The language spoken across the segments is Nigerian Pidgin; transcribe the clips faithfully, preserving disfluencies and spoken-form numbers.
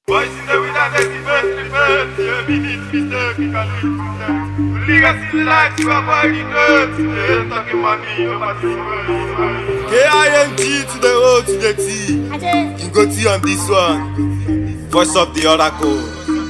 Boys in the winner, they defend, defend. Yeah, we need mistake, we can live with them. We legacy life to avoid the notes. They ain't talking money, no matter what. K I N G to the O to the T. You go T on this one. Voice of the oracle.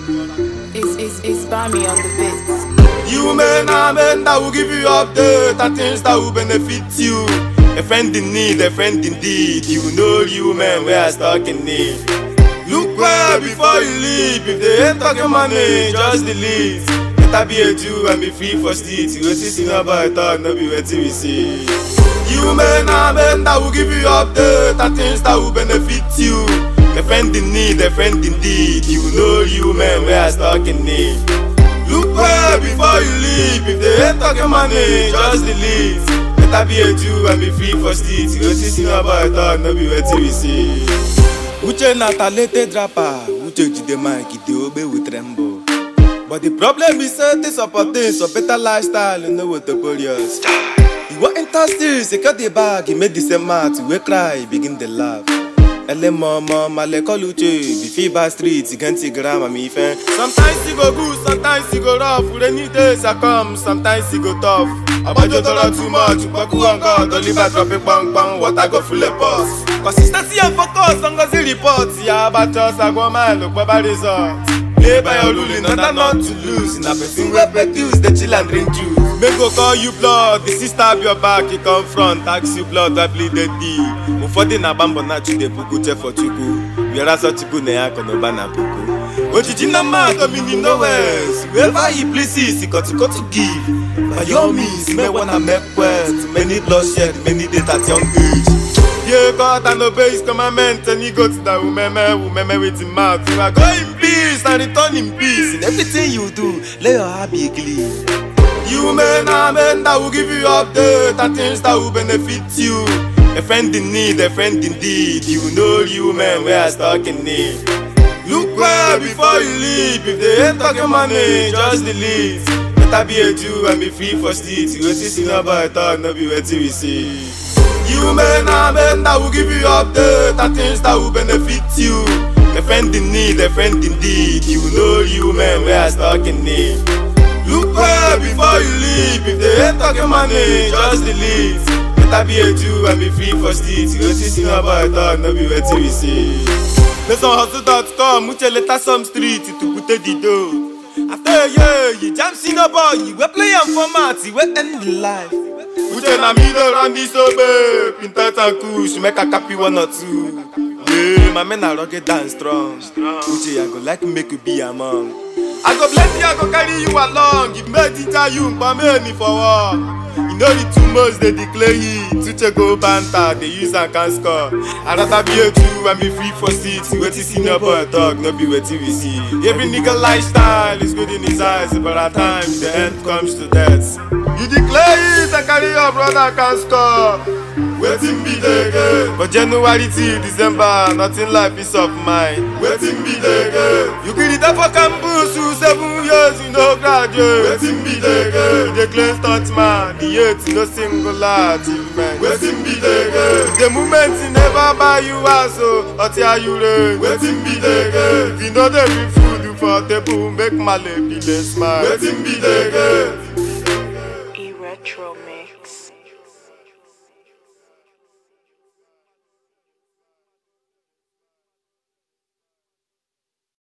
It's, it's, it's Bami on the beat. You men are men that will give you update and things that will benefit you. A friend in need, a friend indeed. You know you men where I stuck in need. Look well before you leave. If they ain't talking money, just delete. Better be a Jew and be free for streets. You see, see no boy talk, no be waiting we see. You men are men that will give you update and things that will benefit you. A friend in need, a friend indeed. You know you men where I stuck in need. Look well before you leave. If they ain't talking money, just delete. Better be a Jew and be free for streets. You see, see no boy talk, no be waiting we see. Uche na talented rapper, Uche jide mic, he dey obey with tremble. But the problem is say this opportunity, so better lifestyle, you know what the police. You want enter still, secure the bag, he made the same mat, we cry, he begin the laugh. Ele mama, male call Uche, be fever streets, he can't see grammar, me fan. Sometimes he go good, sometimes he go rough, rainy days I come, sometimes he go tough. Abajo dollar too much, Baku on God, Oliver drop it bang bang, water go full of pus. Consistency and focus, Ngozi reports, yeah, but just I go mad, look baba results. Play by your ruling, not not to lose. In a person where produce, the chill and drink juice. Make go call you blood, the sister stab your back, you confront, ask you blood, I bleed the D. Ufodi na bambo na chude puku che for chuku. We are so chuku ne yako no bana puku. Ojiji na ma domini no west. Wherever he pleases, he got to go to give. By your means, me wanna make quest. Many bloodshed, many death at young age. Yeah, God and obey his commandment. And he go to the woman, woman with him mouth. You are going in peace and return in peace. In everything you do, let your heart be clean. You men are men that will give you update and things that will benefit you. A friend in need, a friend indeed. You know you men where I stuck in need. Look well before you leave. If they ain't talking money, just delete. Better be a Jew and be free for streets. You go see, see no boy talk, no be waiting we see. You men are men that will give you update and things that will benefit you. A friend in need, a friend indeed. You know you men where I stuck in need. Look well before you leave. If they ain't talking money, just delete. Better be a Jew and be free for streets. You go see, see no boy talk, no be waiting we see. Let's on hustle dot com, Uche later some street to put the dough. After a year, you jam see no boy, you will play and format, you will end the life. Uche na me dey run this obe, Pintat and Kush, make a copy one or two. Yeah, my men are rugged and strong. Uche, I go like make you be among. I go bless you, I go carry you along. If me teacher you, but me for war. You know the two months they declare it. Uche go banter, they use and can score. I rather be a Jew and be free for seats. Wait to see no boy talk, no be waiting we see. Every nigga lifestyle is good in his eyes, but at times the end comes to death. You declare it and carry your brother can score. Waiting be the game. But January till December, nothing like peace of mind. Waiting be the game. You get it up for campus, you seven years, you no graduate. Waiting be the game. The clean stunt man, the eight, no single achievement. Waiting be the game. The moment you never buy you house, or tear you rain. Waiting be the game. If you know the food for table, make my lady smile. Waiting be the game.